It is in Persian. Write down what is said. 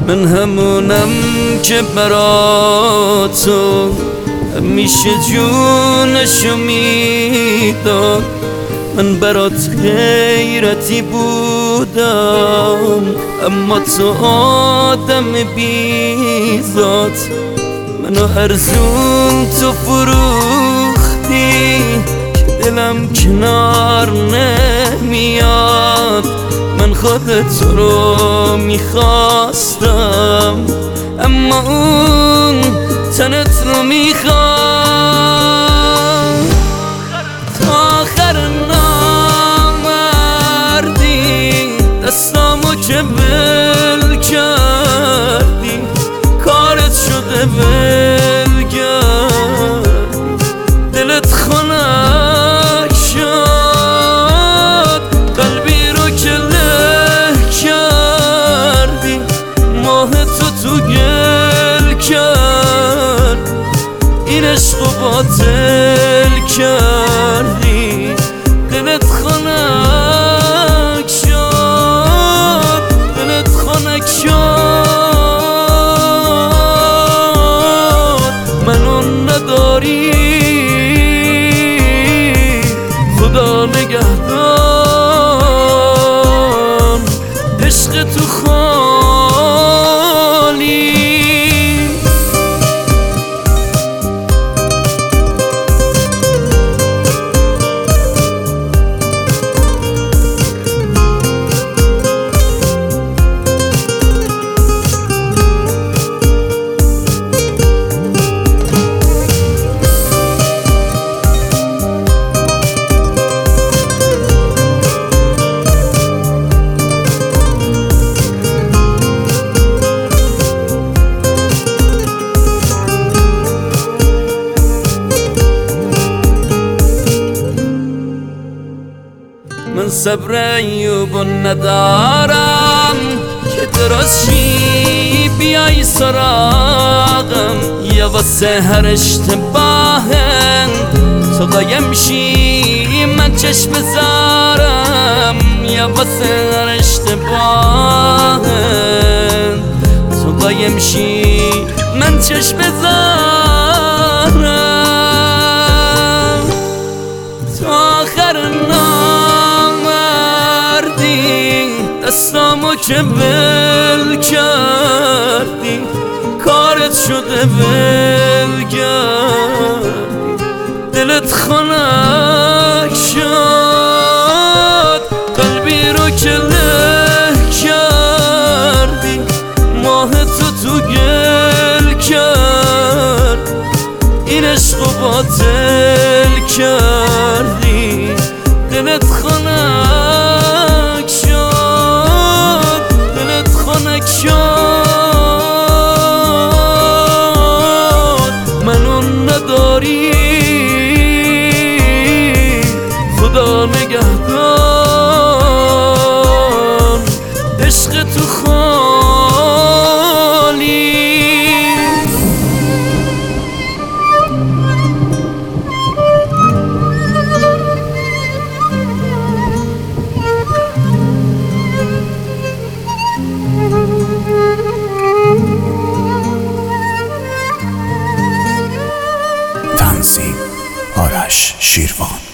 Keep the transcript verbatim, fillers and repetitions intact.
من همونم که برا تو همیشه جونشو میداد. من برات غیرتی بودم اما تو آدم بیزاد. منو ارزون تو فروختی که دلم کنار نمیاد. من خودت رو میخواستم اما اون تنت رو میخواد. تا آخر نامردی دستامو که بل کردی، کارت شده ول کردی، دلت خنک شد، قلبی رو که له کردی، ماه تو تو گل کرد، این عشقو باطل کردی، دلت خنک شد، دلت خنک شد. منو نداری خدا نگهدار، عشق تو خالی. من صبر ایوب ندارم که درستشی بیای سراغم، یا واسه هر اشتباهم تو قایم شی من چشم بذارم، یا واسه هر اشتباهم تو قایم شی من چشم بذارم. تا آخر دستامو که ول کردی، کارت شده ول کردی، دلت خنک شد، قلبی رو که له کردی، ماه تو تو گل کرد، این عشقو باطل کردی، دلت خنک شد، خنک شد. منو نداری خدا نگهدار، عشق تو خالی. تنظیم آرش شیروان.